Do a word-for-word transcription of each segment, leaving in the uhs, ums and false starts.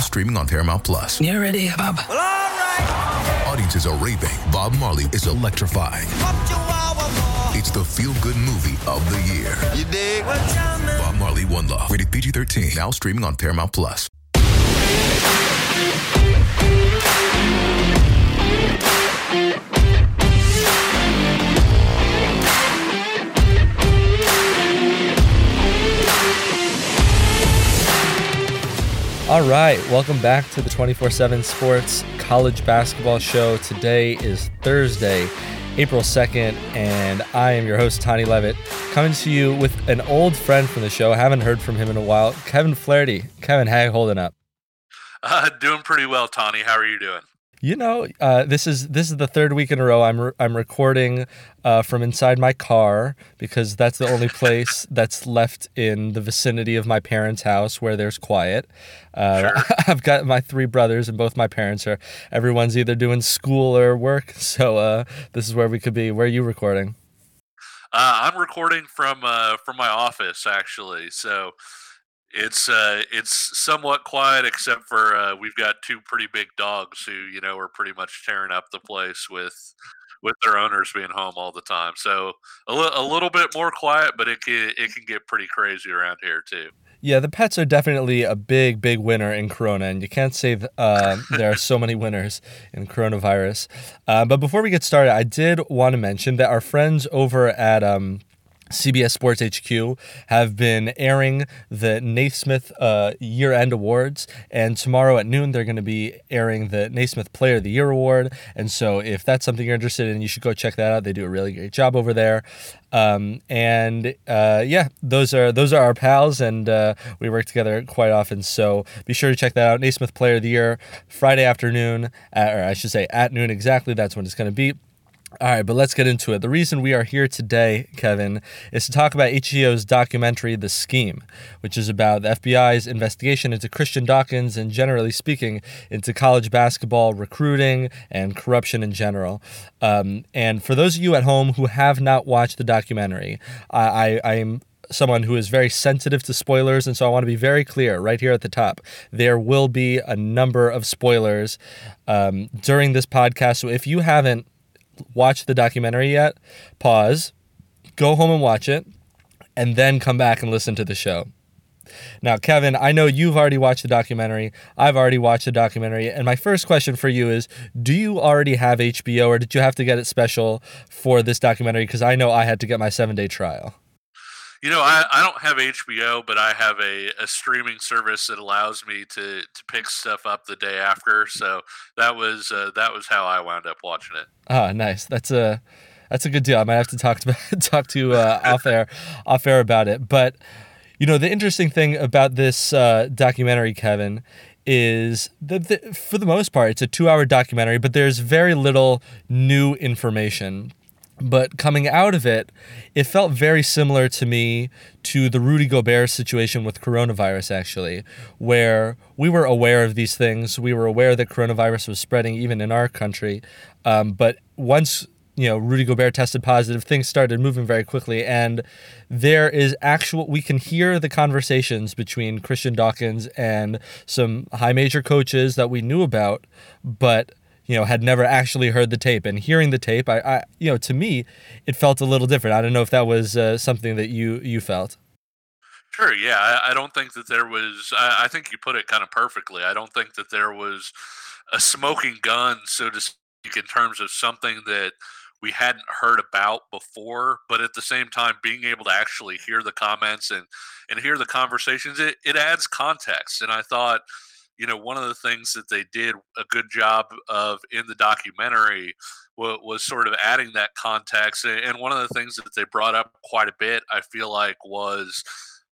streaming on Paramount Plus. You ready, Bob? Well, all right. Audiences are raving. Bob Marley is electrifying. It's the feel-good movie of the year. You dig? Bob Marley, One Love. Rated P G thirteen. Now streaming on Paramount Plus. All right, welcome back to the twenty-four seven Sports College Basketball Show. Today is Thursday, April second, and I am your host, Tony Levitt, coming to you with an old friend from the show. I haven't heard from him in a while, Kevin Flaherty. Kevin, how you holding up? Uh, doing pretty well, Tony. How are you doing? You know, uh, this is this is the third week in a row I'm re- I'm recording uh, from inside my car because that's the only place that's left in the vicinity of my parents' house where there's quiet. Uh, Sure. I've got my three brothers and both my parents are. Everyone's either doing school or work, so uh, this is where we could be. Where are you recording? Uh, I'm recording from uh, from my office, actually. So it's uh, it's somewhat quiet, except for uh, we've got two pretty big dogs who, you know, are pretty much tearing up the place with with their owners being home all the time. So a, li- a little bit more quiet, but it can it can get pretty crazy around here too. Yeah, the pets are definitely a big, big winner in Corona, and you can't say th- uh, there are so many winners in coronavirus. Uh, but before we get started, I did want to mention that our friends over at um, C B S Sports H Q have been airing the Naismith uh, Year-End Awards, and tomorrow at noon they're going to be airing the Naismith Player of the Year Award. And so if that's something you're interested in, you should go check that out. They do a really great job over there. Um, and uh, yeah, those are those are our pals, and uh, we work together quite often. So be sure to check that out. Naismith Player of the Year, Friday afternoon, at, or I should say at noon exactly. That's when it's going to be. All right, but let's get into it. The reason we are here today, Kevin, is to talk about H B O's documentary, The Scheme, which is about the F B I's investigation into Christian Dawkins and, generally speaking, into college basketball recruiting and corruption in general. Um, and for those of you at home who have not watched the documentary, I, I am someone who is very sensitive to spoilers, and so I want to be very clear right here at the top. There will be a number of spoilers um, during this podcast, so if you haven't watch the documentary yet, pause, go home and watch it, and then come back and listen to the show. Now, Kevin, I know you've already watched the documentary. I've already watched the documentary. And my first question for you is, do you already have H B O, or did you have to get it special for this documentary? Because I know I had to get my seven-day trial. You know, I, I don't have H B O, but I have a, a streaming service that allows me to, to pick stuff up the day after. So that was uh, that was how I wound up watching it. Ah, nice. That's a that's a good deal. I might have to talk to talk to uh, off air off air about it. But you know, the interesting thing about this uh, documentary, Kevin, is that the, for the most part, it's a two-hour documentary, but there's very little new information. But coming out of it, it felt very similar to me to the Rudy Gobert situation with coronavirus, actually, where we were aware of these things. We were aware that coronavirus was spreading even in our country. Um, but once, you know, Rudy Gobert tested positive, things started moving very quickly. And there is actual, we can hear the conversations between Christian Dawkins and some high major coaches that we knew about, but you know, had never actually heard the tape. And hearing the tape, I, I you know, to me, it felt a little different. I don't know if that was uh, something that you you felt. Sure, yeah. I, I don't think that there was, I, I think you put it kind of perfectly. I don't think that there was a smoking gun, so to speak, in terms of something that we hadn't heard about before. But at the same time, being able to actually hear the comments and, and hear the conversations, it, it adds context. And I thought, you know, one of the things that they did a good job of in the documentary was, was sort of adding that context. And one of the things that they brought up quite a bit, I feel like, was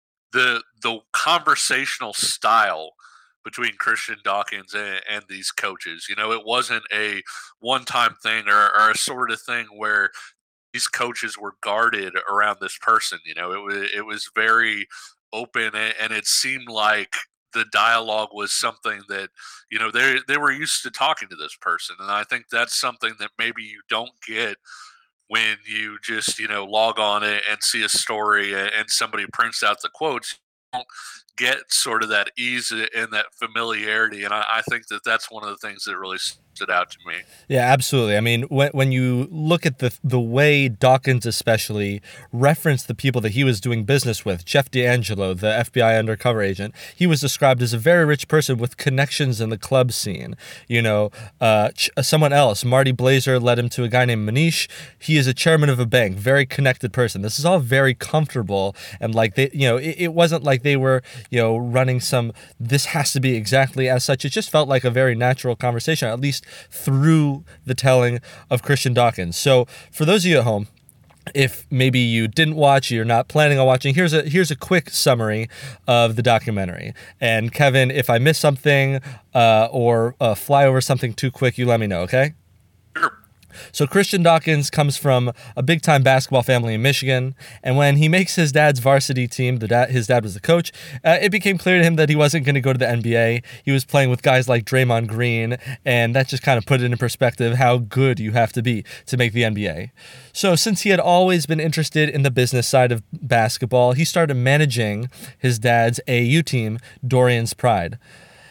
the the conversational style between Christian Dawkins and, and these coaches. You know, it wasn't a one-time thing or, or a sort of thing where these coaches were guarded around this person. You know, it was it was very open, and, and it seemed like the dialogue was something that, you know, they they were used to talking to this person. And I think that's something that maybe you don't get when you just, you know, log on and see a story and somebody prints out the quotes. You don't get sort of that ease and that familiarity. And I, I think that that's one of the things that really stood out to me. Yeah, absolutely. I mean, when when you look at the the way Dawkins especially referenced the people that he was doing business with, Jeff D'Angelo, the F B I undercover agent, he was described as a very rich person with connections in the club scene. You know, uh, ch- someone else, Marty Blazer, led him to a guy named Manish. He is a chairman of a bank, very connected person. This is all very comfortable, and like they, you know, it, it wasn't like they were, you know, running some, this has to be exactly as such. It just felt like a very natural conversation, at least through the telling of Christian Dawkins. So for those of you at home, if maybe you didn't watch, you're not planning on watching, here's a here's a quick summary of the documentary. And Kevin, if I miss something uh, or uh, fly over something too quick, you let me know, okay? Sure. So Christian Dawkins comes from a big-time basketball family in Michigan, and when he makes his dad's varsity team, the dad, his dad was the coach, uh, it became clear to him that he wasn't going to go to the N B A. He was playing with guys like Draymond Green, and that just kind of put it in perspective how good you have to be to make the N B A. So since he had always been interested in the business side of basketball, he started managing his dad's A A U team, Dorian's Pride.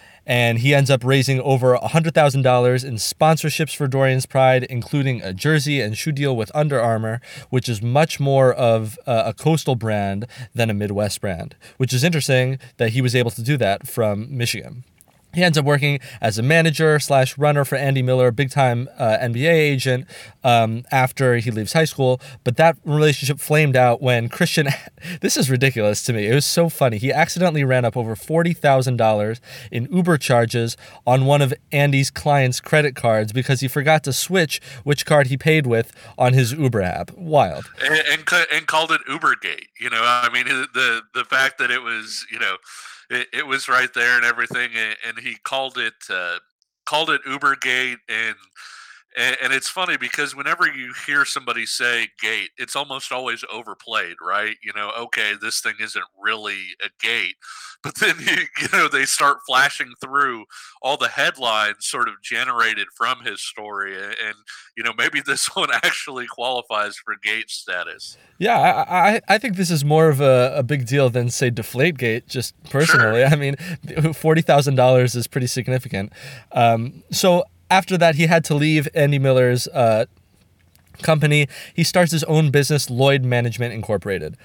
And he ends up raising over one hundred thousand dollars in sponsorships for Dorian's Pride, including a jersey and shoe deal with Under Armour, which is much more of a, a coastal brand than a Midwest brand, which is interesting that he was able to do that from Michigan. He ends up working as a manager slash runner for Andy Miller, a big-time uh, N B A agent, um, after he leaves high school. But that relationship flamed out when Christian... This is ridiculous to me. It was so funny. He accidentally ran up over forty thousand dollars in Uber charges on one of Andy's clients' credit cards because he forgot to switch which card he paid with on his Uber app. Wild. And, and, and called it Ubergate. You know, I mean, the the fact that it was, you know... It, it was right there and everything, and, and he called it uh, called it Ubergate, and, and and it's funny because whenever you hear somebody say gate, it's almost always overplayed, right? You know, okay, this thing isn't really a gate, but then you, you know they start flashing through all the headlines sort of generated from his story, and, and you know maybe this one actually qualifies for gate status. Yeah, I, I I think this is more of a, a big deal than, say, Deflategate, just personally. Sure. I mean, forty thousand dollars is pretty significant. Um, so after that, he had to leave Andy Miller's uh, company. He starts his own business, Lloyd Management Incorporated.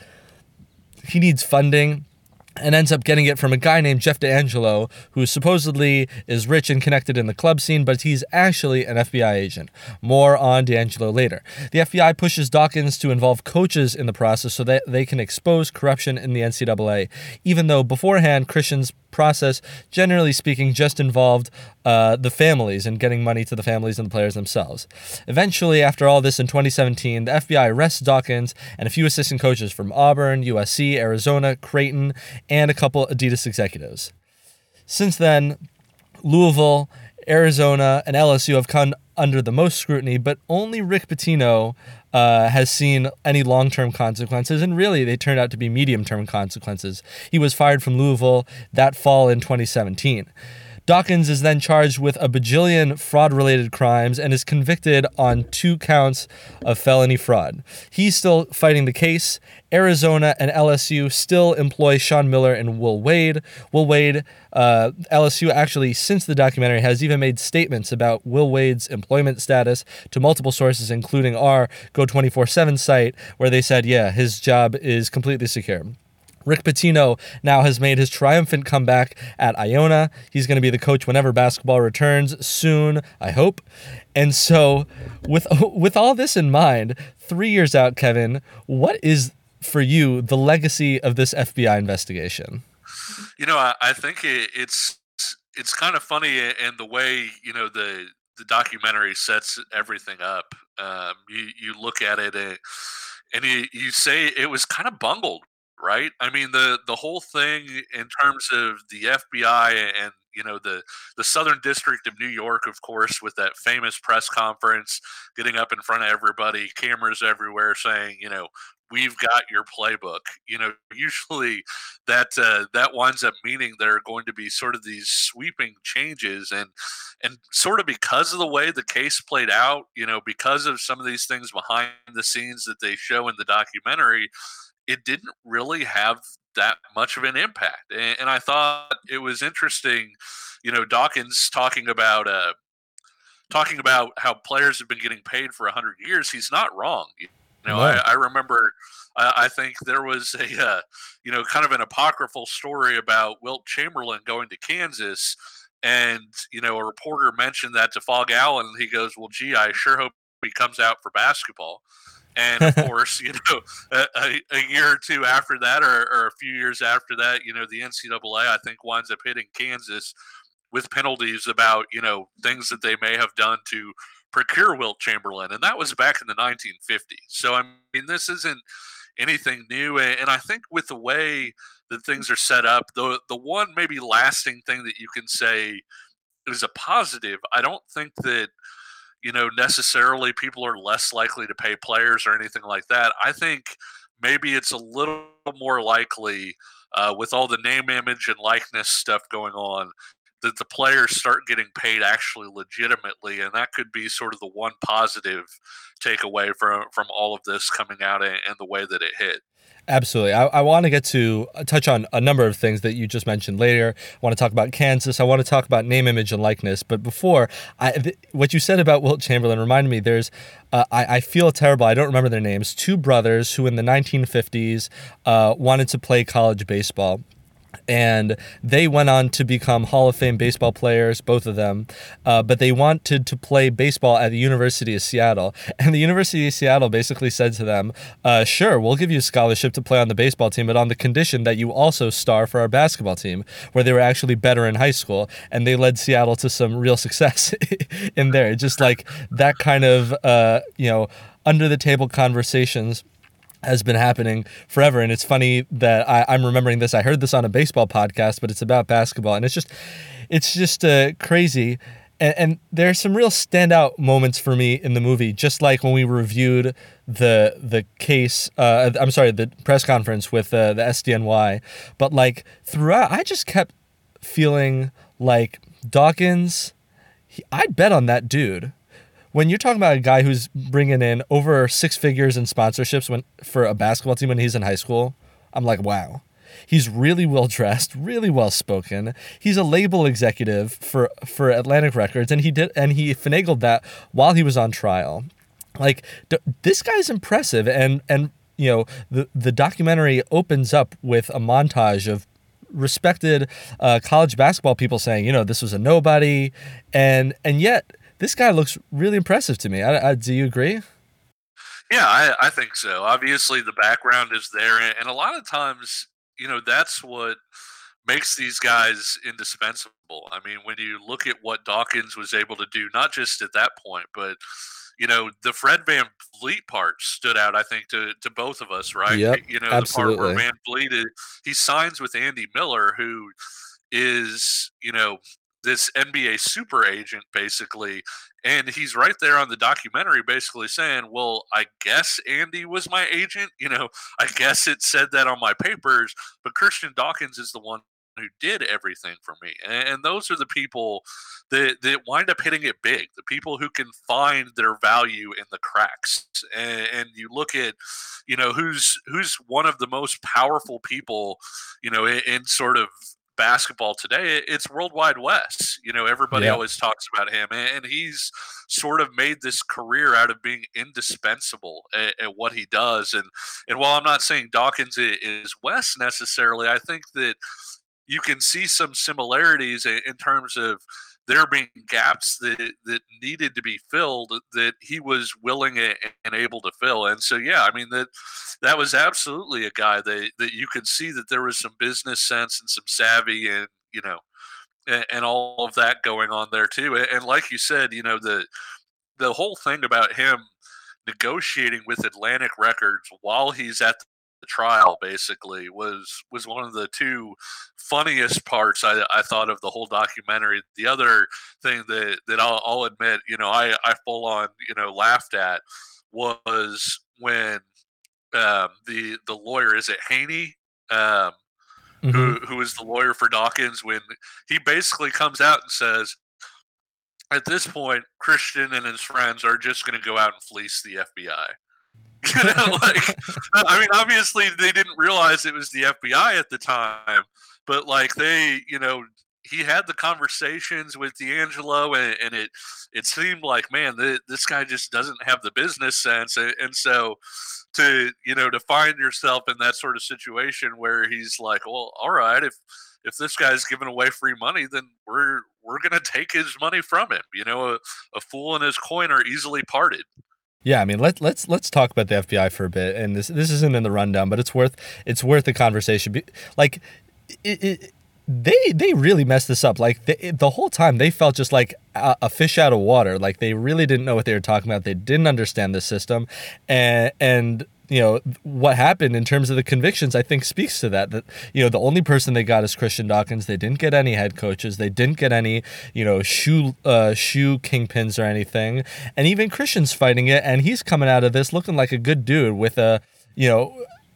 He needs funding and ends up getting it from a guy named Jeff D'Angelo, who supposedly is rich and connected in the club scene, but he's actually an F B I agent. More on D'Angelo later. The F B I pushes Dawkins to involve coaches in the process so that they can expose corruption in the N C double A, even though beforehand Christian's process, generally speaking, just involved uh, the families and getting money to the families and the players themselves. Eventually, after all this in twenty seventeen, the F B I arrests Dawkins and a few assistant coaches from Auburn, U S C, Arizona, Creighton, and a couple Adidas executives. Since then, Louisville, Arizona, and L S U have come under the most scrutiny, but only Rick Pitino uh, has seen any long-term consequences, and really they turned out to be medium-term consequences. He was fired from Louisville that fall in twenty seventeen. Dawkins is then charged with a bajillion fraud-related crimes and is convicted on two counts of felony fraud. He's still fighting the case. Arizona and L S U still employ Sean Miller and Will Wade. Will Wade, uh, L S U actually, since the documentary, has even made statements about Will Wade's employment status to multiple sources, including our Go twenty-four seven site, where they said, yeah, his job is completely secure. Rick Pitino now has made his triumphant comeback at Iona. He's going to be the coach whenever basketball returns soon, I hope. And so with with all this in mind, three years out, Kevin, what is, for you, the legacy of this F B I investigation? You know, I, I think it, it's it's kind of funny in the way, you know, the, the documentary sets everything up. Um, you, you look at it and, and you, you say it was kind of bungled. Right. I mean, the, the whole thing in terms of the F B I and, you know, the, the Southern District of New York, of course, with that famous press conference, getting up in front of everybody, cameras everywhere saying, you know, we've got your playbook. You know, usually that uh, that winds up meaning there are going to be sort of these sweeping changes, and and sort of because of the way the case played out, you know, because of some of these things behind the scenes that they show in the documentary, it didn't really have that much of an impact. And, and I thought it was interesting, you know, Dawkins talking about uh, talking about how players have been getting paid for a hundred years. He's not wrong. You know, No. I, I remember. I, I think there was a, uh, you know, kind of an apocryphal story about Wilt Chamberlain going to Kansas, and you know, a reporter mentioned that to Fog Allen, and he goes, "Well, gee, I sure hope he comes out for basketball." And of course, you know, a, a, a year or two after that, or, or a few years after that, you know, the N C double A, I think, winds up hitting Kansas with penalties about, you know, things that they may have done to procure Wilt Chamberlain. And that was back in the nineteen fifties. So, I mean, this isn't anything new. And I think with the way that things are set up, the, the one maybe lasting thing that you can say is a positive, I don't think that, you know, necessarily people are less likely to pay players or anything like that. I think maybe it's a little more likely uh, with all the name, image, and likeness stuff going on that the players start getting paid actually legitimately, and that could be sort of the one positive takeaway from from all of this coming out and, and the way that it hit. Absolutely. I, I want to get to uh, touch on a number of things that you just mentioned later. I want to talk about Kansas. I want to talk about name, image, and likeness. But before, I, th- what you said about Wilt Chamberlain reminded me there's, uh, I, I feel terrible. I don't remember their names. Two brothers who in the nineteen fifties uh, wanted to play college baseball. And they went on to become Hall of Fame baseball players, both of them. Uh, but they wanted to play baseball at the University of Seattle. And the University of Seattle basically said to them, uh, sure, we'll give you a scholarship to play on the baseball team, but on the condition that you also star for our basketball team, where they were actually better in high school. And they led Seattle to some real success in there. Just like that kind of, uh, you know, under the table conversations has been happening forever. And it's funny that I, I'm remembering this. I heard this on a baseball podcast, but it's about basketball. And it's just, it's just uh, crazy. And, and there's some real standout moments for me in the movie, just like when we reviewed the the case, uh, I'm sorry, the press conference with uh, the S D N Y. But like throughout, I just kept feeling like Dawkins, he, I'd bet on that dude. When you're talking about a guy who's bringing in over six figures in sponsorships when for a basketball team when he's in high school, I'm like, wow. He's really well dressed, really well spoken. He's a label executive for for Atlantic Records, and he did and he finagled that while he was on trial. Like d- this guy's impressive, and and you know the the documentary opens up with a montage of respected uh, college basketball people saying, you know, this was a nobody, and and yet. This guy looks really impressive to me. I, I, do you agree? Yeah, I, I think so. Obviously, the background is there, and a lot of times, you know, that's what makes these guys indispensable. I mean, when you look at what Dawkins was able to do, not just at that point, but you know, the Fred VanVleet part stood out, I think, to, to both of us, right? Yep, you know, absolutely. the part where VanVleet is, he signs with Andy Miller, who is, you know, this N B A super agent, basically. And he's right there on the documentary basically saying, well, I guess Andy was my agent. You know, I guess it said that on my papers, but Christian Dawkins is the one who did everything for me. And those are the people that, that wind up hitting it big, the people who can find their value in the cracks. And, and you look at, you know, who's who's one of the most powerful people, you know, in, in sort of basketball today. It's World Wide Wes. You know, everybody yeah. always talks about him, and he's sort of made this career out of being indispensable at, at what he does. And and while I'm not saying Dawkins is Wes necessarily, I think that you can see some similarities in terms of there being gaps that, that needed to be filled that he was willing and able to fill. And so, yeah, I mean, that that was absolutely a guy that, that you could see that there was some business sense and some savvy and, you know, and, and all of that going on there too. And like you said, you know, the the whole thing about him negotiating with Atlantic Records while he's at the trial basically was was one of the two funniest parts I, I thought of the whole documentary. The other thing that that I'll, I'll admit, you know, I, I full on, you know, laughed at was when um, the the lawyer, is it Haney, um, mm-hmm. who who is the lawyer for Dawkins, when he basically comes out and says, at this point, Christian and his friends are just going to go out and fleece the F B I. You know, like, I mean, obviously they didn't realize it was the F B I at the time, but like they, you know, he had the conversations with D'Angelo, and, and it it seemed like, man, the, this guy just doesn't have the business sense, and, and so to you know to find yourself in that sort of situation where he's like, well, all right, if if this guy's giving away free money, then we're we're gonna take his money from him. You know, a, a fool and his coin are easily parted. Yeah, I mean, let, let's let's talk about the F B I for a bit, and this this isn't in the rundown, but it's worth it's worth the conversation. Like, it, it, they they really messed this up. Like the the whole time, they felt just like a, a fish out of water. Like they really didn't know what they were talking about. They didn't understand the system, and and. You know, what happened in terms of the convictions, I think speaks to that, that, you know, the only person they got is Christian Dawkins. They didn't get any head coaches. They didn't get any, you know, shoe, uh, shoe kingpins or anything. And even Christian's fighting it. And he's coming out of this looking like a good dude with a, you know,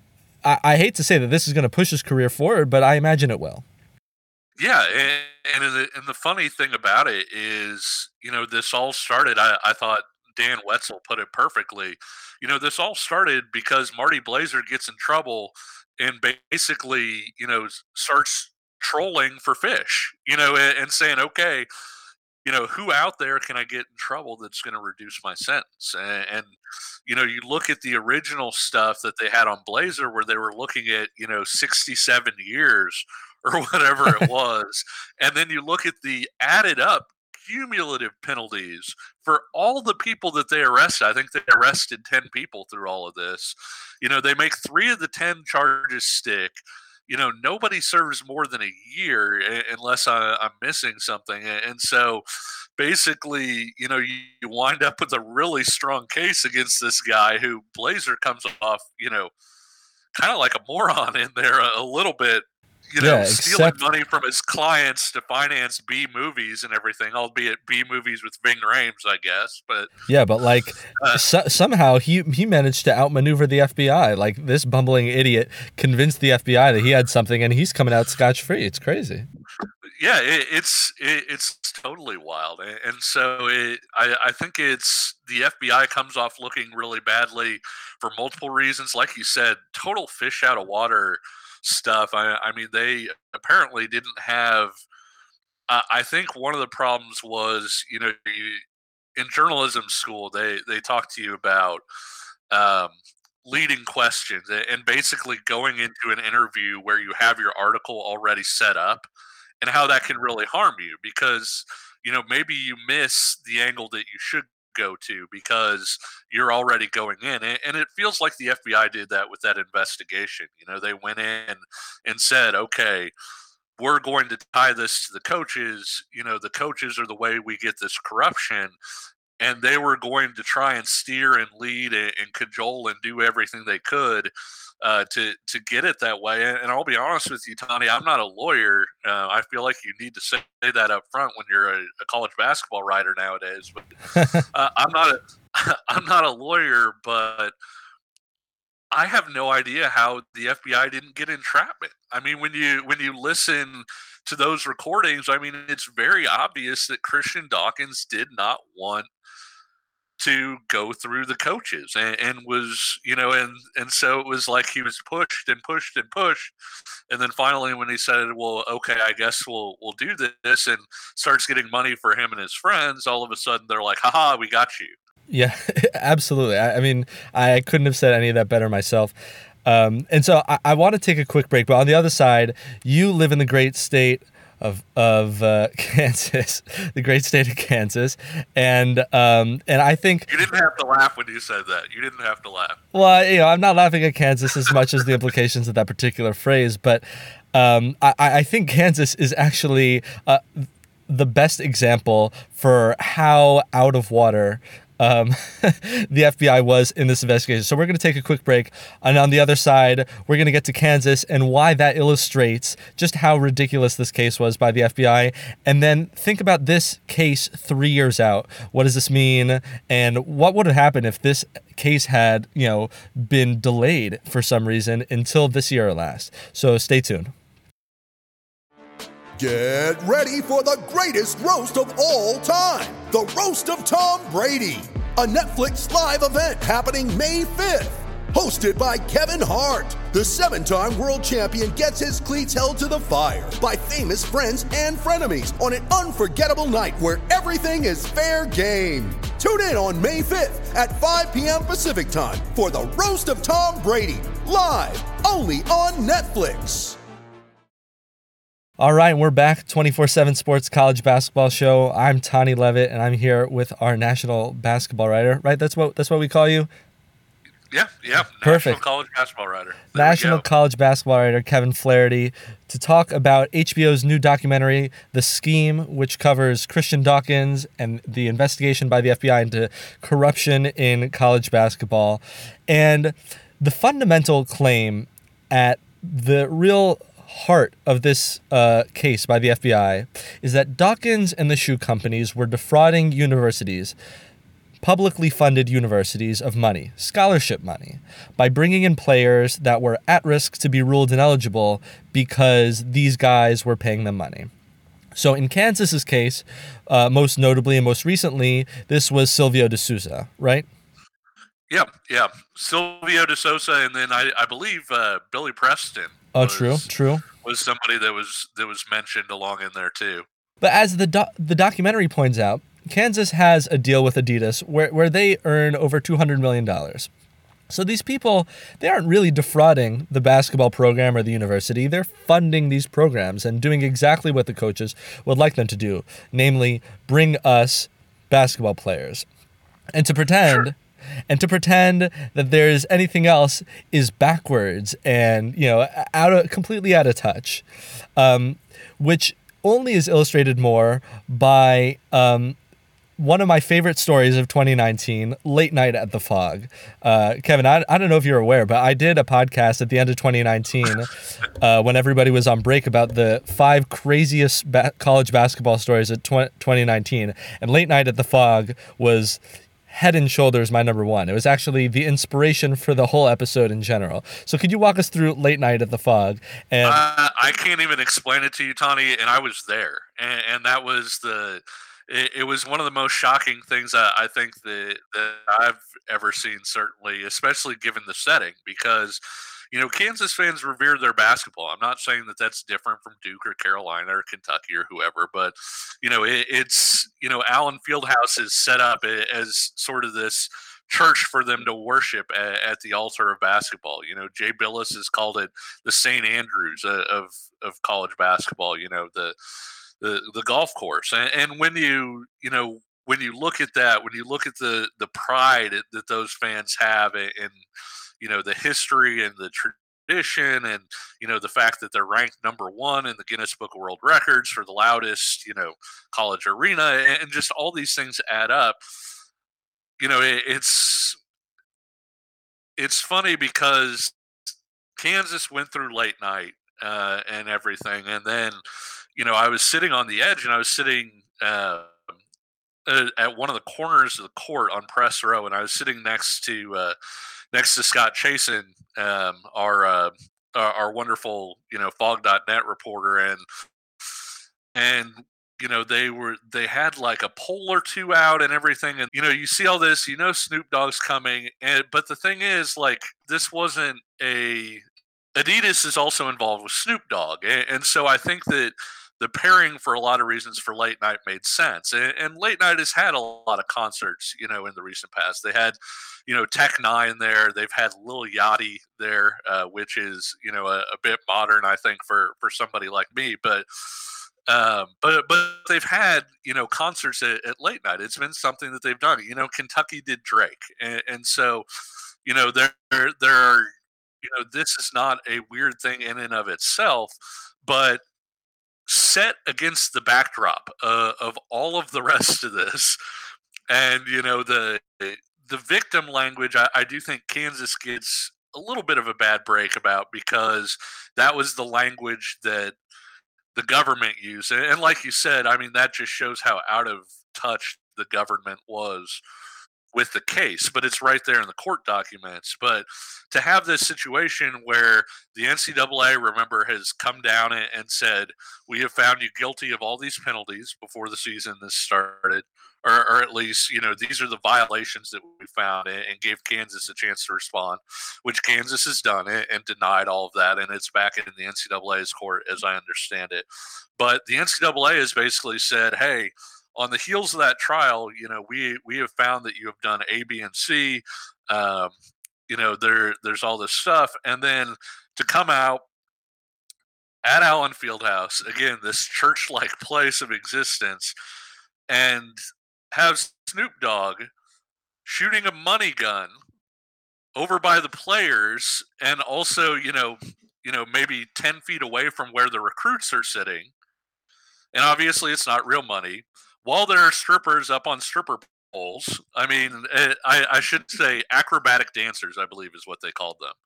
I, I hate to say that this is going to push his career forward, but I imagine it will. Yeah. And, and, the, and the funny thing about it is, you know, this all started, I, I thought, Dan Wetzel put it perfectly. You know, this all started because Marty Blazer gets in trouble and basically, you know, starts trolling for fish, you know, and, and saying, okay, you know, who out there can I get in trouble that's going to reduce my sentence? And, and, you know, you look at the original stuff that they had on Blazer where they were looking at, you know, sixty-seven years or whatever it was. And then you look at the added up cumulative penalties for all the people that they arrested. I think they arrested ten people through all of this. You know, they make three of the ten charges stick. You know, nobody serves more than a year unless I, I'm missing something. And so basically, you know, you, you wind up with a really strong case against this guy who Blazer comes off, you know, kind of like a moron in there a, a little bit. You know, yeah, stealing except, money from his clients to finance B movies and everything, albeit B movies with Ving Rhames, I guess. But yeah, but like uh, so, somehow he he managed to outmaneuver the F B I. Like this bumbling idiot convinced the F B I that he had something, and he's coming out scotch free. It's crazy. Yeah, it, it's it, it's totally wild, and so it, I I think it's the F B I comes off looking really badly for multiple reasons. Like you said, total fish out of water stuff. I, I mean, they apparently didn't have. Uh, I think one of the problems was, you know, you, in journalism school, they they talk to you about um, leading questions and basically going into an interview where you have your article already set up, and how that can really harm you because, you know, maybe you miss the angle that you should go to because you're already going in, and it feels like the F B I did that with that investigation. You know, they went in and said, okay, we're going to tie this to the coaches. You know, the coaches are the way we get this corruption, and they were going to try and steer and lead and, and cajole and do everything they could uh, to to get it that way. And, and I'll be honest with you, Tony, I'm not a lawyer. Uh, I feel like you need to say that up front when you're a, a college basketball writer nowadays. But uh, I'm not a I'm not a lawyer, but I have no idea how the F B I didn't get entrapment. I mean, when you when you listen to those recordings, I mean, it's very obvious that Christian Dawkins did not want to go through the coaches and, and was, you know, and, and so it was like he was pushed and pushed and pushed. And then finally, when he said, well, okay, I guess we'll, we'll do this, and starts getting money for him and his friends, all of a sudden they're like, haha, we got you. Yeah, absolutely. I, I mean, I couldn't have said any of that better myself. Um, and so I, I want to take a quick break, but on the other side, you live in the great state of of uh, Kansas, the great state of Kansas, and um, and I think you didn't have to laugh when you said that. You didn't have to laugh. Well, you know, I'm not laughing at Kansas as much as the implications of that particular phrase, but um, I, I think Kansas is actually uh, the best example for how out of water Um, the F B I was in this investigation. So we're going to take a quick break, and on the other side, we're going to get to Kansas and why that illustrates just how ridiculous this case was by the F B I, and then think about this case three years out. What does this mean, and what would have happened if this case had, you know, been delayed for some reason until this year or last? So stay tuned. Get ready for the greatest roast of all time, the Roast of Tom Brady. a Netflix live event happening May fifth. Hosted by Kevin Hart, the seven-time world champion gets his cleats held to the fire by famous friends and frenemies on an unforgettable night where everything is fair game. Tune in on May fifth at five p.m. Pacific time for the Roast of Tom Brady, live only on Netflix. All right, we're back. twenty-four seven Sports College Basketball Show. I'm Tani Levitt, and I'm here with our national basketball writer. Right? That's what that's what we call you. Yeah, yeah. Perfect. National college basketball writer. There National college basketball writer Kevin Flaherty to talk about H B O's new documentary, The Scheme, which covers Christian Dawkins and the investigation by the F B I into corruption in college basketball. And the fundamental claim at the real heart of this uh, case by the F B I is that Dawkins and the shoe companies were defrauding universities, publicly funded universities, of money, scholarship money, by bringing in players that were at risk to be ruled ineligible because these guys were paying them money. So in Kansas's case, uh, most notably and most recently, this was Silvio De Sousa, right? Yeah, yeah. Silvio De Sousa, and then I, I believe uh, Billy Preston. Oh, was, true, true. Was somebody that was that was mentioned along in there too. But as the do- the documentary points out, Kansas has a deal with Adidas where, where they earn over two hundred million dollars. So these people, they aren't really defrauding the basketball program or the university. They're funding these programs and doing exactly what the coaches would like them to do, namely bring us basketball players. And to pretend... Sure. And to pretend that there's anything else is backwards and, you know, out of completely out of touch, um, which only is illustrated more by um, one of my favorite stories of twenty nineteen, Late Night at the Fog. Uh, Kevin, I, I don't know if you're aware, but I did a podcast at the end of twenty nineteen uh, when everybody was on break about the five craziest ba- college basketball stories of tw- twenty nineteen. And Late Night at the Fog was head and shoulders my number one. It was actually the inspiration for the whole episode in general. So could you walk us through Late Night at the Fog? And uh, I can't even explain it to you, Tony, and I was there. And, and that was the, it, it was one of the most shocking things I, I think that, that I've ever seen, certainly, especially given the setting, because you know, Kansas fans revere their basketball. I'm not saying that that's different from Duke or Carolina or Kentucky or whoever, but, you know, it, it's, you know, Allen Fieldhouse is set up as sort of this church for them to worship at, at the altar of basketball. You know, Jay Billis has called it the Saint Andrews of, of college basketball, you know, the, the, the golf course. And, and when you, you know, when you look at that, when you look at the, the pride that those fans have in, in you know, the history and the tradition and, you know, the fact that they're ranked number one in the Guinness Book of World Records for the loudest, you know, college arena, and just all these things add up. You know, it, it's, it's funny because Kansas went through Late Night uh, and everything. And then, you know, I was sitting on the edge and I was sitting uh, at one of the corners of the court on press row, and I was sitting next to, uh, next to Scott Chasen, um, our, uh, our our wonderful, you know, fog dot net reporter, and and you know they were they had like a poll or two out and everything, and you know you see all this, you know Snoop Dogg's coming, and but the thing is, like, this wasn't a Adidas is also involved with Snoop Dogg, and, and so I think that the pairing, for a lot of reasons, for Late Night made sense. And, and Late Night has had a lot of concerts, you know, in the recent past. They had, you know, Tech Nine there. They've had Lil Yachty there, uh, which is, you know, a, a bit modern, I think, for, for somebody like me. But, um, but, but they've had, you know, concerts at, at Late Night. It's been something that they've done. You know, Kentucky did Drake. And, and so, you know, there, there are, you know, this is not a weird thing in and of itself, but set against the backdrop uh, of all of the rest of this, and you know the the victim language, I, I do think Kansas gets a little bit of a bad break about, because that was the language that the government used, and, and like you said, I mean, that just shows how out of touch the government was with the case, but it's right there in the court documents. But to have this situation where the N C double A, remember, has come down and said, we have found you guilty of all these penalties before the season this started, or, or at least, you know, these are the violations that we found, and, and gave Kansas a chance to respond, which Kansas has done it and denied all of that. And it's back in the N C double A's court, as I understand it. But the N C double A has basically said, hey, on the heels of that trial, you know, we we have found that you have done A, B, and C. Um, you know, there there's all this stuff, and then to come out at Allen Fieldhouse, again, this church-like place of existence, and have Snoop Dogg shooting a money gun over by the players, and also, you know, you know, maybe ten feet away from where the recruits are sitting. And obviously, it's not real money. While there are strippers up on stripper poles, I mean, I, I should say acrobatic dancers, I believe is what they called them.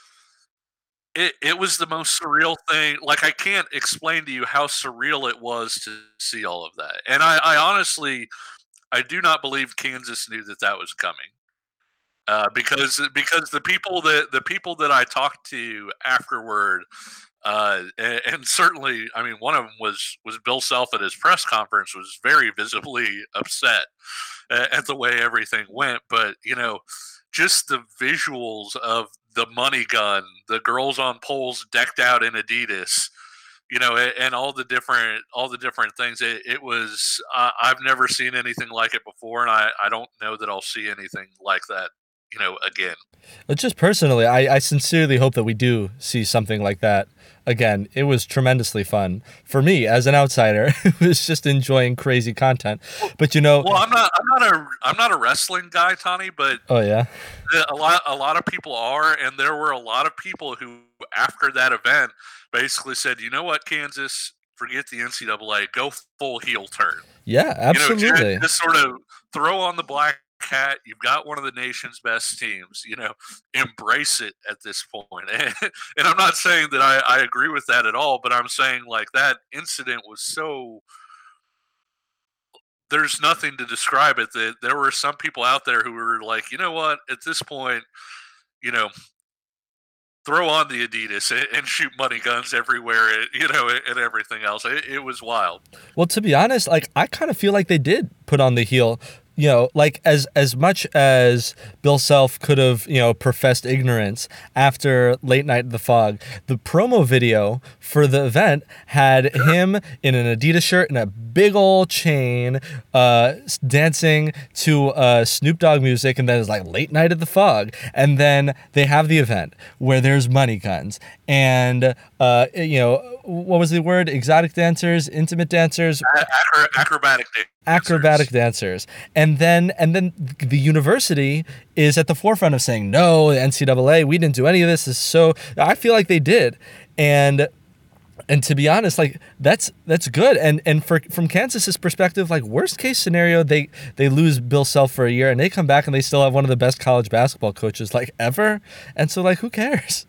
It it was the most surreal thing. Like, I can't explain to you how surreal it was to see all of that. And I, I honestly, I do not believe Kansas knew that that was coming. Uh, because because the people that the people that I talked to afterward, uh, and, and certainly, I mean, one of them was was Bill Self at his press conference, was very visibly upset at, at the way everything went. But you know, just the visuals of the money gun, the girls on poles decked out in Adidas, you know, and, and all the different all the different things. It, it was uh, I've never seen anything like it before, and I, I don't know that I'll see anything like that, you know, again. But just personally, I, I sincerely hope that we do see something like that again. It was tremendously fun for me as an outsider. It was just enjoying crazy content. But you know, well, I'm not, I'm not a, I'm not a wrestling guy, Tony. But oh yeah, a lot, a lot of people are, and there were a lot of people who, after that event, basically said, you know what, Kansas, forget the N C double A, go full heel turn. Yeah, absolutely. You know, just, just sort of throw on the black hat. You've got one of the nation's best teams, you know, embrace it at this point. And, and I'm not saying that I, I agree with that at all, but I'm saying, like, that incident was so, there's nothing to describe it, that there were some people out there who were like, you know what, at this point, you know, throw on the Adidas and, and shoot money guns everywhere, you know, and everything else. It, it was wild. Well, to be honest, like, I kind of feel like they did put on the heel. You know, like, as as much as Bill Self could have, you know, professed ignorance after Late Night at the Fog, the promo video for the event had him in an Adidas shirt and a big old chain, uh, dancing to uh, Snoop Dogg music, and then it's like Late Night at the Fog. And then they have the event where there's money guns and, uh, you know, what was the word? Exotic dancers, intimate dancers, Acro- acrobatic dancers. acrobatic dancers. And then and then the university is at the forefront of saying, no, the N C double A, we didn't do any of this. This is so, I feel like they did. And and to be honest, like, that's that's good. And and for from Kansas's perspective, like, worst case scenario, they they lose Bill Self for a year and they come back and they still have one of the best college basketball coaches, like, ever. And so, like, who cares?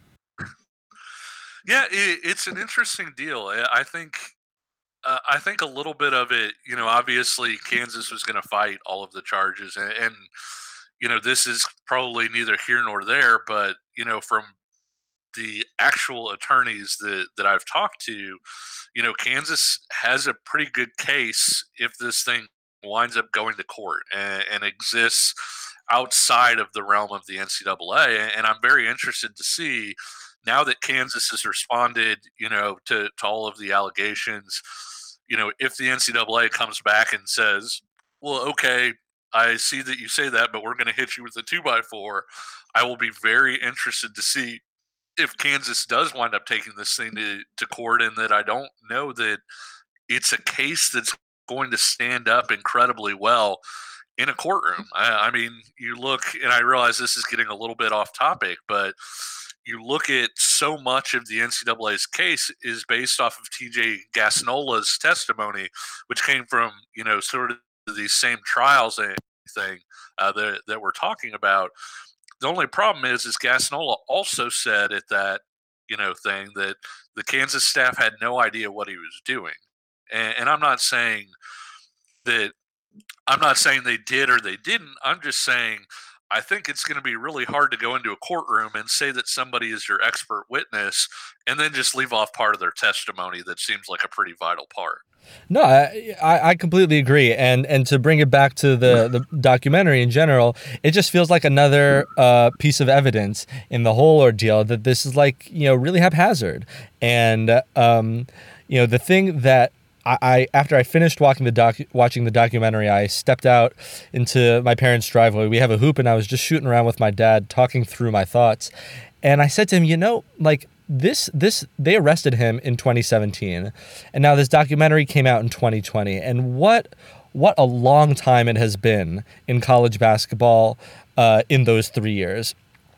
Yeah, it, it's an interesting deal. I think uh, I think a little bit of it, you know, obviously Kansas was going to fight all of the charges, and, and you know, this is probably neither here nor there, but you know, from the actual attorneys that that I've talked to, you know, Kansas has a pretty good case if this thing winds up going to court and, and exists outside of the realm of the N C double A, and I'm very interested to see, now that Kansas has responded, you know, to, to all of the allegations, you know, if the N C double A comes back and says, well, okay, I see that you say that, but we're going to hit you with a two by four, I will be very interested to see if Kansas does wind up taking this thing to, to court, and that I don't know that it's a case that's going to stand up incredibly well in a courtroom. I, I mean, you look, and I realize this is getting a little bit off topic, but you look at so much of the N C double A's case is based off of T J Gasnola's testimony, which came from, you know, sort of these same trials and everything uh, that, that we're talking about. The only problem is, is Gasnola also said at that, you know, thing that the Kansas staff had no idea what he was doing. And, and I'm not saying that I'm not saying they did or they didn't. I'm just saying I think it's going to be really hard to go into a courtroom and say that somebody is your expert witness and then just leave off part of their testimony that seems like a pretty vital part. No, I, I completely agree. And and to bring it back to the, the documentary in general, it just feels like another uh, piece of evidence in the whole ordeal that this is like, you know, really haphazard. And, um, you know, the thing that I, I after I finished watching the doc, watching the documentary, I stepped out into my parents' driveway. We have a hoop, and I was just shooting around with my dad, talking through my thoughts. And I said to him, you know, like, This this they arrested him in twenty seventeen, and now this documentary came out in twenty twenty. And what what a long time it has been in college basketball uh, in those three years.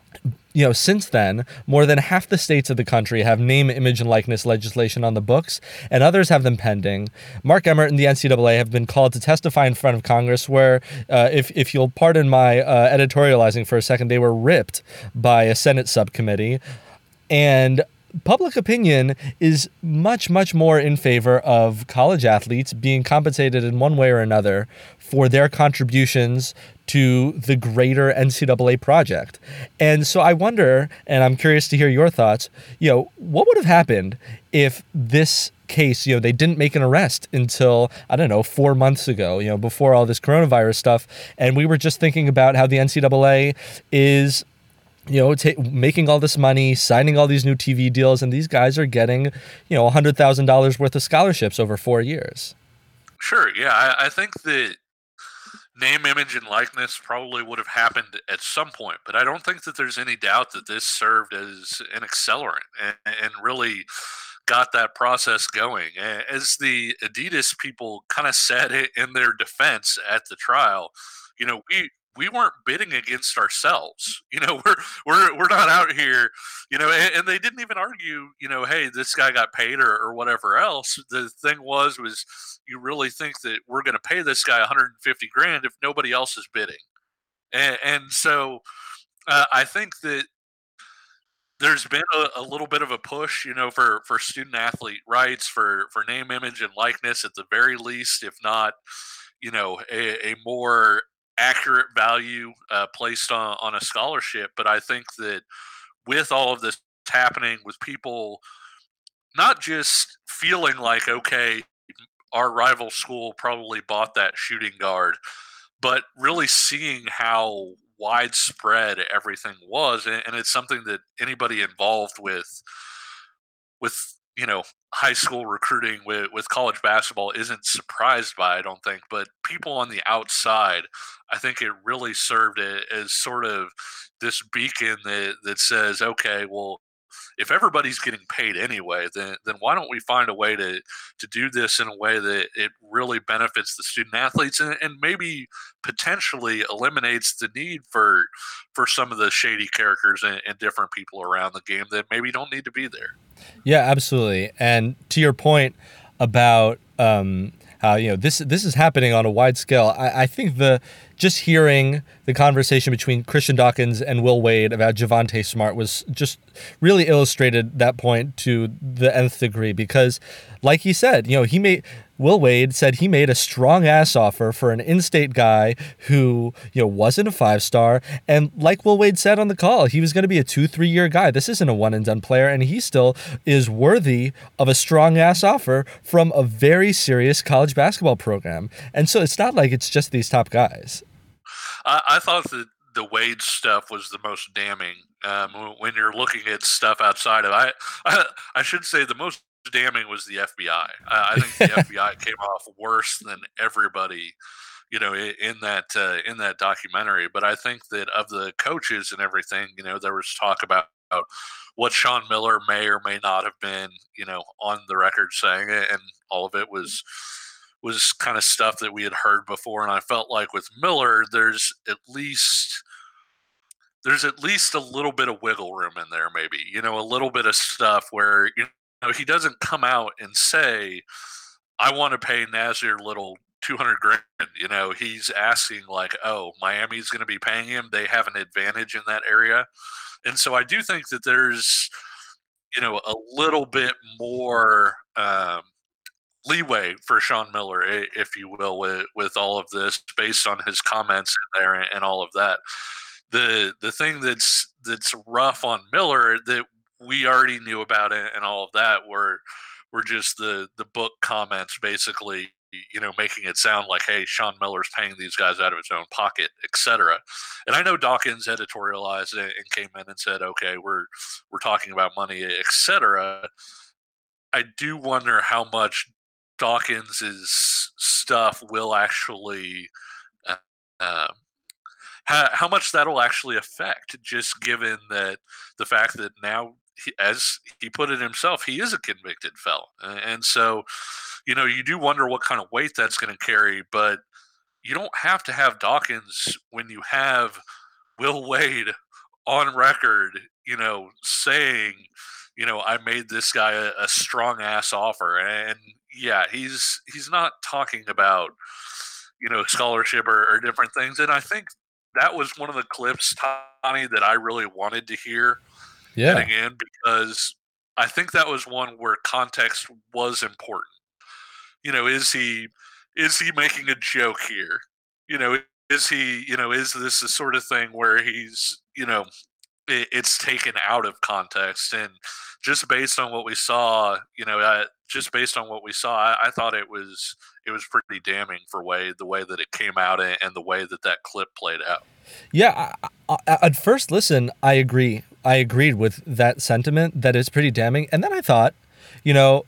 You know, since then, more than half the states of the country have name, image, and likeness legislation on the books, and others have them pending. Mark Emmert and the N C double A have been called to testify in front of Congress where, uh, if, if you'll pardon my uh, editorializing for a second, they were ripped by a Senate subcommittee. And public opinion is much, much more in favor of college athletes being compensated in one way or another for their contributions to the greater N C double A project. And so I wonder, and I'm curious to hear your thoughts, you know, what would have happened if this case, you know, they didn't make an arrest until, I don't know, four months ago, you know, before all this coronavirus stuff. And we were just thinking about how the N C double A is, you know, t- making all this money, signing all these new T V deals, and these guys are getting, you know, one hundred thousand dollars worth of scholarships over four years. Sure, yeah. I, I think that name, image, and likeness probably would have happened at some point, but I don't think that there's any doubt that this served as an accelerant and, and really got that process going. As the Adidas people kind of said it in their defense at the trial, you know, we we weren't bidding against ourselves. You know, we're we're we're not out here, you know, and, and they didn't even argue, you know, hey, this guy got paid or, or whatever else. The thing was was you really think that we're going to pay this guy one hundred fifty grand if nobody else is bidding. And, and so uh, I think that there's been a, a little bit of a push, you know, for, for student athlete rights, for, for name, image, and likeness at the very least, if not, you know, a, a more accurate value uh, placed on, on a scholarship. But I think that with all of this happening, with people not just feeling like, okay, our rival school probably bought that shooting guard, but really seeing how widespread everything was, and, and it's something that anybody involved with with you know high school recruiting, with with college basketball, isn't surprised by, I don't think. But people on the outside, I think it really served as sort of this beacon that that says, okay, well, if everybody's getting paid anyway, then then why don't we find a way to to do this in a way that it really benefits the student athletes, and, and maybe potentially eliminates the need for for some of the shady characters and, and different people around the game that maybe don't need to be there. Yeah, absolutely. And to your point about um, how, you know, this this is happening on a wide scale, I, I think the just hearing the conversation between Christian Dawkins and Will Wade about Javonte Smart was just really illustrated that point to the nth degree, because like he said, you know, he made Will Wade said he made a strong ass offer for an in-state guy who, you know, wasn't a five-star. And like Will Wade said on the call, he was going to be a two, three-year guy. This isn't a one-and-done player, and he still is worthy of a strong ass offer from a very serious college basketball program. And so it's not like it's just these top guys. I, I thought that the Wade stuff was the most damning. Um, when you're looking at stuff outside of, I, I, I should say the most damning was the F B I. Uh, I think the F B I came off worse than everybody, you know, in, in that uh, in that documentary. But I think that of the coaches and everything, you know, there was talk about what Sean Miller may or may not have been, you know, on the record saying it, and all of it was was kind of stuff that we had heard before. And I felt like with Miller, there's at least there's at least a little bit of wiggle room in there, maybe, you know, a little bit of stuff where, you know, he doesn't come out and say, I want to pay Nasir Little two hundred grand. You know, he's asking like, oh, Miami's going to be paying him. They have an advantage in that area. And so I do think that there's, you know, a little bit more, um, leeway for Sean Miller, if you will, with, with all of this, based on his comments in there and all of that. The the thing that's that's rough on Miller that we already knew about it and all of that were were just the the book comments, basically, you know, making it sound like, hey, Sean Miller's paying these guys out of his own pocket, et cetera. And I know Dawkins editorialized it and came in and said, okay, we're we're talking about money, et cetera. I do wonder how much Dawkins's stuff will actually, uh, uh, how, how much that'll actually affect, just given that the fact that now, he, as he put it himself, he is a convicted felon. And so, you know, you do wonder what kind of weight that's going to carry, but you don't have to have Dawkins when you have Will Wade on record, you know, saying, you know, I made this guy a, a strong ass offer. And yeah, he's he's not talking about, you know, scholarship or, or different things. And I think that was one of the clips, Tony, that I really wanted to hear. Yeah. Getting in, because I think that was one where context was important. You know, is he is he making a joke here? You know, is he, you know, is this the sort of thing where he's, you know, it, it's taken out of context? And just based on what we saw, you know, uh, just based on what we saw, I, I thought it was it was pretty damning for Wade, the way that it came out and, and the way that that clip played out. Yeah, I, I, at first listen, I agree. I agreed with that sentiment that it's pretty damning. And then I thought, you know,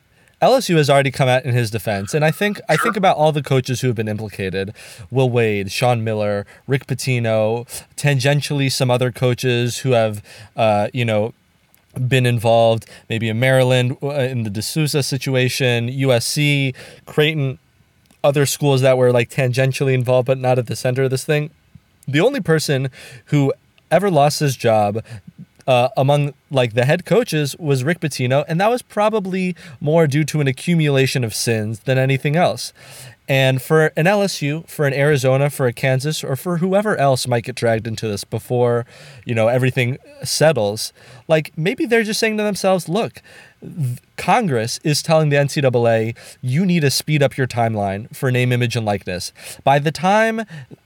L S U has already come out in his defense. And I think I think about all the coaches who have been implicated: Will Wade, Sean Miller, Rick Pitino, tangentially some other coaches who have, uh, you know, been involved, maybe in Maryland in the D'Souza situation, U S C, Creighton, other schools that were like tangentially involved but not at the center of this thing. The only person who ever lost his job uh, among like the head coaches was Rick Pitino, and that was probably more due to an accumulation of sins than anything else. And for an L S U, for an Arizona, for a Kansas, or for whoever else might get dragged into this before, you know, everything settles, like maybe they're just saying to themselves, look, Congress is telling the N C double A, you need to speed up your timeline for name, image, and likeness. By the time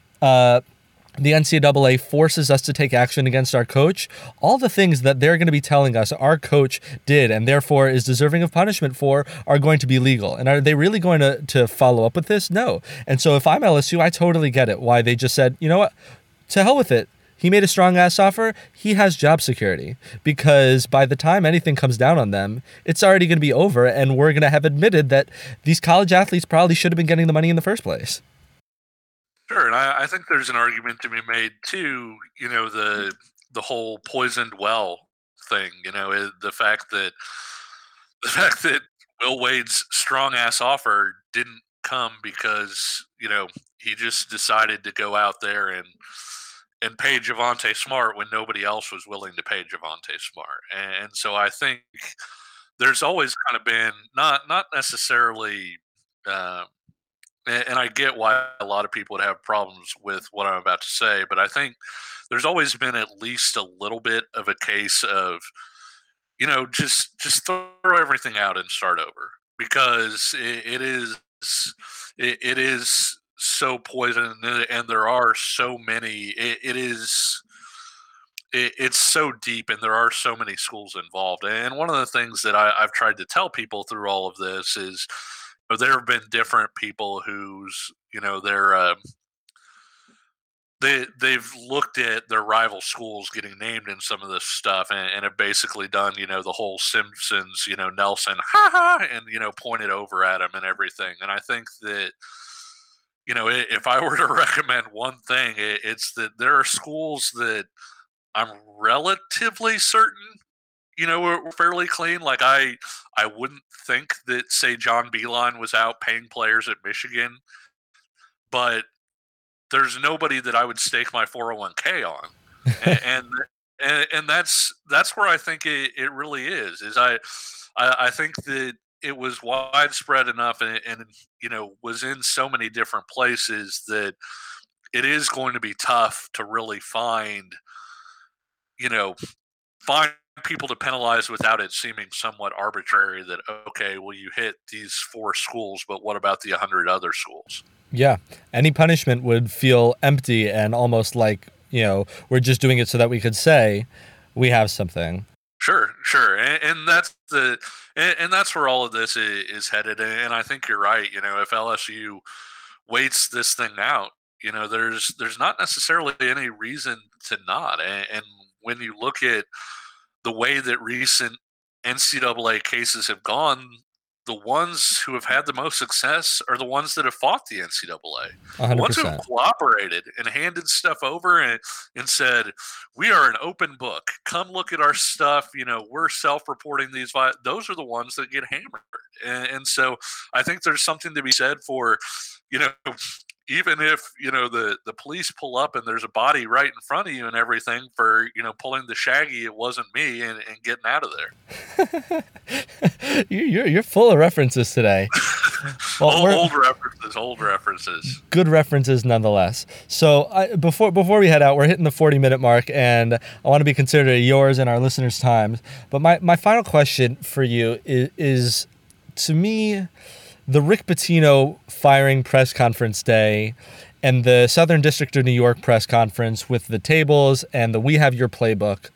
uh, the N C double A forces us to take action against our coach, all the things that they're going to be telling us our coach did and therefore is deserving of punishment for are going to be legal. And are they really going to, to follow up with this? No. And so if I'm L S U, I totally get it. Why they just said, you know what, to hell with it. He made a strong ass offer. He has job security, because by the time anything comes down on them, it's already going to be over. And we're going to have admitted that these college athletes probably should have been getting the money in the first place. Sure, and I, I think there's an argument to be made too. You know, the the whole poisoned well thing. You know, the fact that the fact that Will Wade's strong ass offer didn't come because, you know, he just decided to go out there and and pay Javonte Smart when nobody else was willing to pay Javonte Smart. And so I think there's always kind of been not not necessarily. Uh, And I get why a lot of people would have problems with what I'm about to say, but I think there's always been at least a little bit of a case of, you know, just just throw everything out and start over, because it, it is it, it is so poisoned, and there are so many. It, it is. It, it's so deep, and there are so many schools involved. And one of the things that I, I've tried to tell people through all of this is, there have been different people who's, you know, they're uh, they they've looked at their rival schools getting named in some of this stuff, and, and have basically done, you know, the whole Simpsons, you know, Nelson, ha ha, and, you know, pointed over at him and everything. And I think that, you know, if I were to recommend one thing, it's that there are schools that I'm relatively certain, you know, we're fairly clean. Like I, I wouldn't think that, say, John Beilein was out paying players at Michigan, but there's nobody that I would stake my four oh one k on, and, and and and that's that's where I think it, it really is. Is I, I I think that it was widespread enough, and, and you know, was in so many different places that it is going to be tough to really find, you know, find people to penalize without it seeming somewhat arbitrary that, okay, well, you hit these four schools, but what about the one hundred other schools? Yeah. Any punishment would feel empty and almost like, you know, we're just doing it so that we could say we have something. Sure, sure. And, and that's the and, and that's where all of this is, is headed. And I think you're right. You know, if L S U waits this thing out, you know, there's there's not necessarily any reason to not. And, and when you look at the way that recent N C double A cases have gone, the ones who have had the most success are the ones that have fought the N C double A. one hundred percent. The ones who have cooperated and handed stuff over and, and said, we are an open book. Come look at our stuff. You know, we're self-reporting these. Vi-. Those are the ones that get hammered. And, and so I think there's something to be said for, you know, even if, you know, the, the police pull up and there's a body right in front of you and everything for, you know, pulling the Shaggy, it wasn't me, and, and getting out of there. you're, you're full of references today. Well, old, old references, old references. Good references nonetheless. So I, before before we head out, we're hitting the forty minute mark, and I want to be considerate of yours and our listeners' time. But my, my final question for you is, is to me, the Rick Pitino firing press conference day and the Southern District of New York press conference with the tables and the We Have Your Playbook,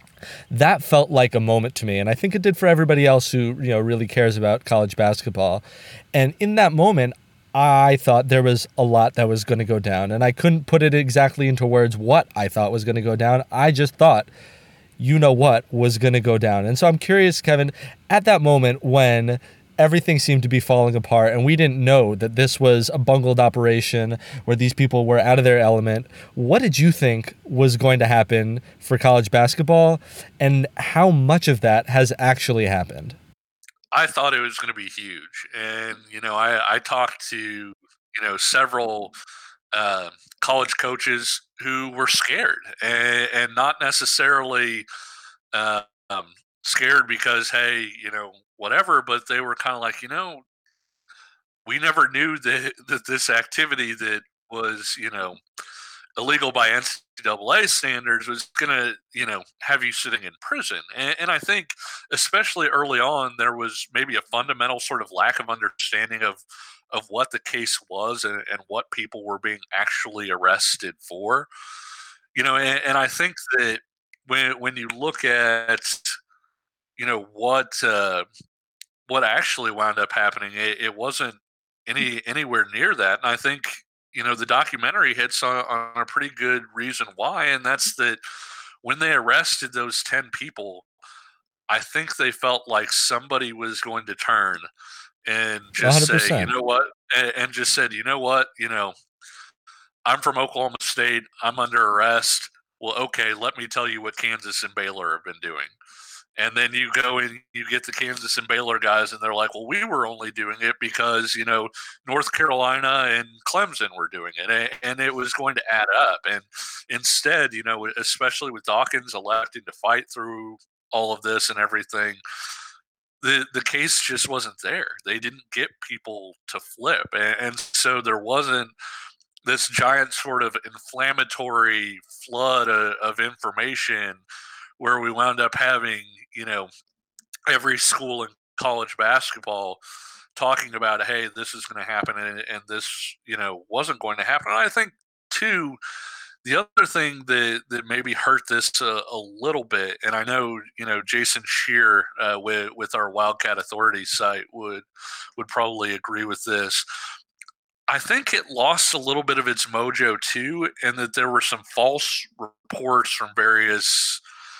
that felt like a moment to me. And I think it did for everybody else who, you know, really cares about college basketball. And in that moment, I thought there was a lot that was going to go down. And I couldn't put it exactly into words what I thought was going to go down. I just thought, you know what, was going to go down. And so I'm curious, Kevin, at that moment when everything seemed to be falling apart and we didn't know that this was a bungled operation where these people were out of their element, what did you think was going to happen for college basketball, and how much of that has actually happened? I thought it was going to be huge. And, you know, I, I talked to, you know, several uh, college coaches who were scared and, and not necessarily uh, um, scared because, hey, you know, whatever, but they were kind of like, you know, we never knew that, that this activity that was, you know, illegal by N C double A standards was going to, you know, have you sitting in prison. And, and I think especially early on, there was maybe a fundamental sort of lack of understanding of, of what the case was and, and what people were being actually arrested for, you know, and, and I think that when, when you look at, you know, what, uh, what actually wound up happening, it, it wasn't any, anywhere near that. And I think, you know, the documentary hits on, on a pretty good reason why, and that's that when they arrested those ten people, I think they felt like somebody was going to turn and just one hundred percent say, you know what, and, and just said, you know what, you know, I'm from Oklahoma State, I'm under arrest. Well, okay, let me tell you what Kansas and Baylor have been doing. And then you go and you get the Kansas and Baylor guys, and they're like, well, we were only doing it because, you know, North Carolina and Clemson were doing it. And it was going to add up. And instead, you know, especially with Dawkins electing to fight through all of this and everything, the, the case just wasn't there. They didn't get people to flip. And, and so there wasn't this giant sort of inflammatory flood of, of information where we wound up having, you know, every school in college basketball talking about, hey, this is going to happen, and, and this, you know, wasn't going to happen. And I think, too, the other thing that, that maybe hurt this a, a little bit, and I know, you know, Jason Shear uh, with, with our Wildcat Authority site would would probably agree with this. I think it lost a little bit of its mojo, too, and that there were some false reports from various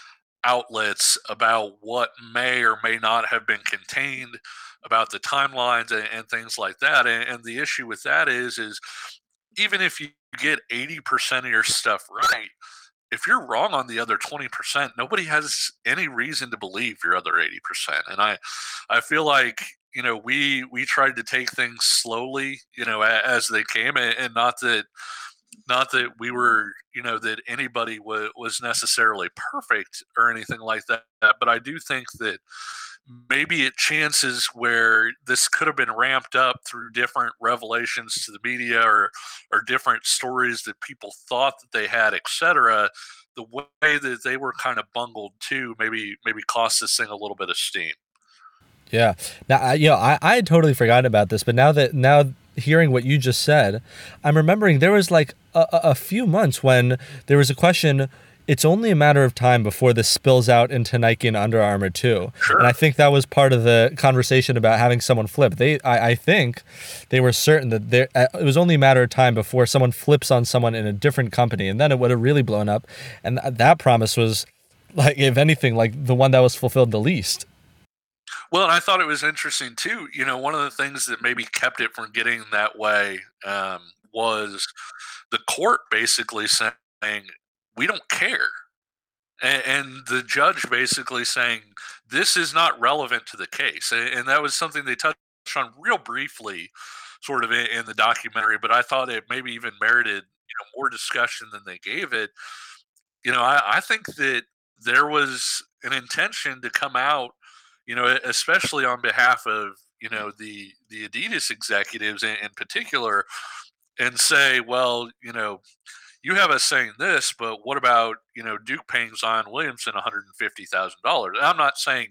outlets about what may or may not have been contained, about the timelines and, and things like that. And, and the issue with that is, is even if you get eighty percent of your stuff right, if you're wrong on the other twenty percent, nobody has any reason to believe your other eighty percent. And I, I feel like, you know, we, we tried to take things slowly, you know, as they came, and, and not that, Not that we were, you know, that anybody w- was necessarily perfect or anything like that. But I do think that maybe it chances where this could have been ramped up through different revelations to the media or or different stories that people thought that they had, et cetera. The way that they were kind of bungled too, maybe maybe cost this thing a little bit of steam. Yeah. Now, I, you know, I, I had totally forgotten about this, but now that now hearing what you just said, I'm remembering there was like a, a few months when there was a question. It's only a matter of time before this spills out into Nike and Under Armour too. Sure. And I think that was part of the conversation about having someone flip. They, I, I think, they were certain that there it was only a matter of time before someone flips on someone in a different company, and then it would have really blown up. And th- that promise was, like, if anything, like the one that was fulfilled the least. Well, and I thought it was interesting too. You know, one of the things that maybe kept it from getting that way um, was the court basically saying, we don't care. And, and the judge basically saying, this is not relevant to the case. And, and that was something they touched on real briefly, sort of in, in the documentary, but I thought it maybe even merited, you know, more discussion than they gave it. You know, I, I think that there was an intention to come out, you know, especially on behalf of, you know, the, the Adidas executives in, in particular, and say, well, you know, you have us saying this, but what about, you know, Duke paying Zion Williamson one hundred fifty thousand dollars? I'm not saying,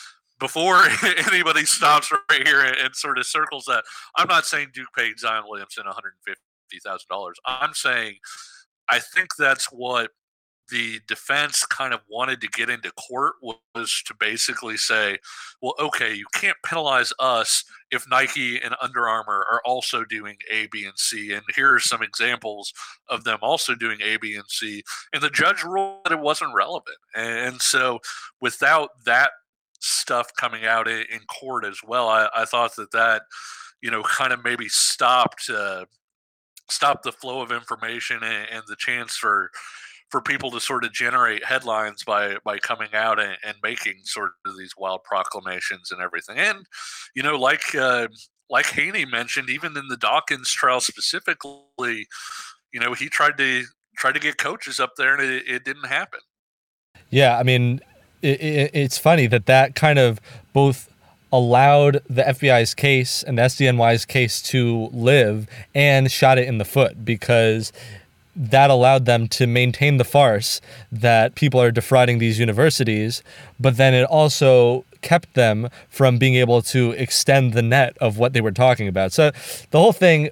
before anybody stops right here and, and sort of circles that, I'm not saying Duke paid Zion Williamson one hundred fifty thousand dollars. I'm saying I think that's what the defense kind of wanted to get into court, was to basically say, well, okay, you can't penalize us if Nike and Under Armour are also doing A, B, and C. And here are some examples of them also doing A, B, and C. And the judge ruled that it wasn't relevant. And so without that stuff coming out in, in court as well, I, I thought that that, you know, kind of maybe stopped, uh, stopped the flow of information and, and the chance for, for people to sort of generate headlines by by coming out and, and making sort of these wild proclamations and everything. And, you know, like uh, like Haney mentioned, even in the Dawkins trial specifically, you know, he tried to tried to get coaches up there, and it, it didn't happen. Yeah, I mean, it, it, it's funny that that kind of both allowed the F B I's case and the S D N Y's case to live and shot it in the foot, because that allowed them to maintain the farce that people are defrauding these universities, but then it also kept them from being able to extend the net of what they were talking about. So the whole thing,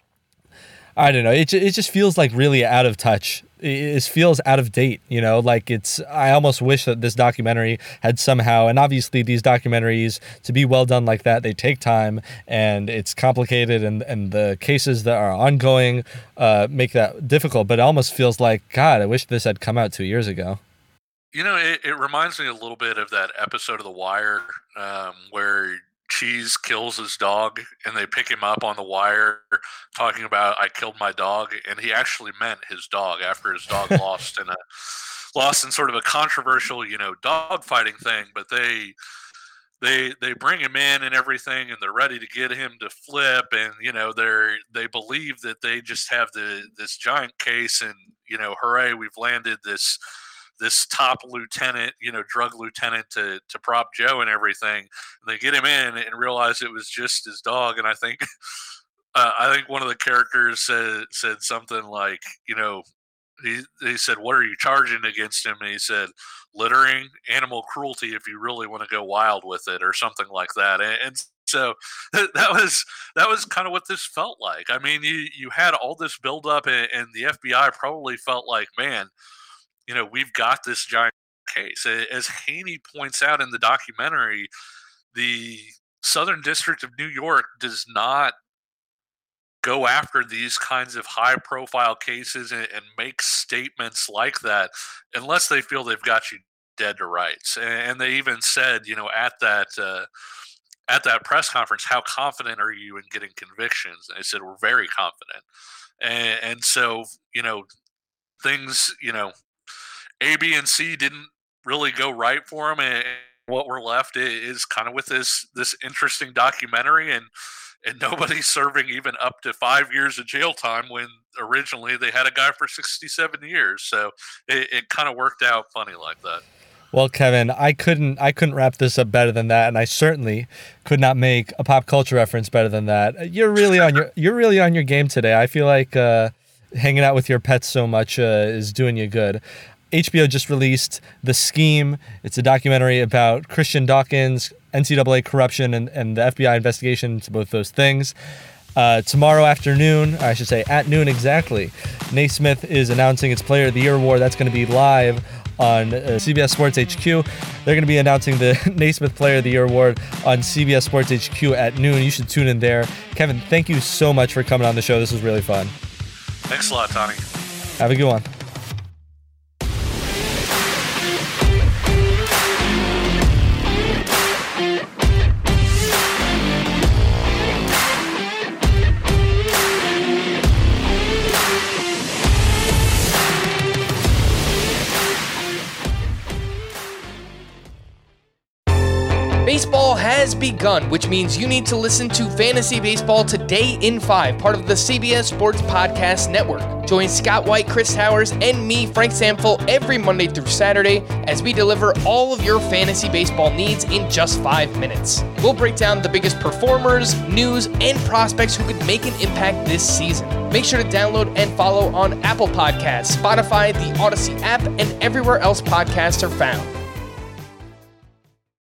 I don't know, it it just feels like really out of touch. It feels out of date, you know, like it's, I almost wish that this documentary had somehow, and obviously these documentaries, to be well done like that, they take time and it's complicated, and, and the cases that are ongoing uh, make that difficult, but it almost feels like, God, I wish this had come out two years ago. You know, it, it reminds me a little bit of that episode of The Wire um, where Cheese kills his dog and they pick him up on the wire talking about, I killed my dog, and he actually meant his dog after his dog lost in a lost in sort of a controversial, you know, dog fighting thing. But they they they bring him in and everything, and they're ready to get him to flip, and you know, they're they believe that they just have the this giant case, and you know, hooray, we've landed this this top lieutenant, you know, drug lieutenant to, to prop Joe and everything. And they get him in and realize it was just his dog. And I think, uh, I think one of the characters said, said something like, you know, he, he said, what are you charging against him? And he said, littering, animal cruelty, if you really want to go wild with it, or something like that. And, and so that, that was, that was kind of what this felt like. I mean, you, you had all this buildup, and, and the F B I probably felt like, man, you know, we've got this giant case. As Haney points out in the documentary, the Southern District of New York does not go after these kinds of high-profile cases and, and make statements like that unless they feel they've got you dead to rights. And they even said, you know, at that uh, at that press conference, how confident are you in getting convictions? And they said, we're very confident. And, and so, you know, things, you know, A, B, and C didn't really go right for him, and what we're left is kind of with this this interesting documentary, and and nobody's serving even up to five years of jail time when originally they had a guy for sixty-seven years. So it, it kind of worked out funny like that. Well, Kevin, I couldn't I couldn't wrap this up better than that, and I certainly could not make a pop culture reference better than that. You're really on your you're really on your game today. I feel like uh, hanging out with your pets so much uh, is doing you good. H B O just released The Scheme. It's a documentary about Christian Dawkins, N C double A corruption, and, and the F B I investigation into both those things. Uh, tomorrow afternoon, I should say at noon exactly, Naismith is announcing its Player of the Year award. That's going to be live on uh, C B S Sports H Q. They're going to be announcing the Naismith Player of the Year award on C B S Sports H Q at noon. You should tune in there. Kevin, thank you so much for coming on the show. This was really fun. Thanks a lot, Tony. Have a good one. Baseball has begun, which means you need to listen to Fantasy Baseball Today in five, part of the C B S Sports Podcast Network. Join Scott White, Chris Towers, and me, Frank Samfel, every Monday through Saturday as we deliver all of your fantasy baseball needs in just five minutes. We'll break down the biggest performers, news, and prospects who could make an impact this season. Make sure to download and follow on Apple Podcasts, Spotify, the Odyssey app, and everywhere else podcasts are found.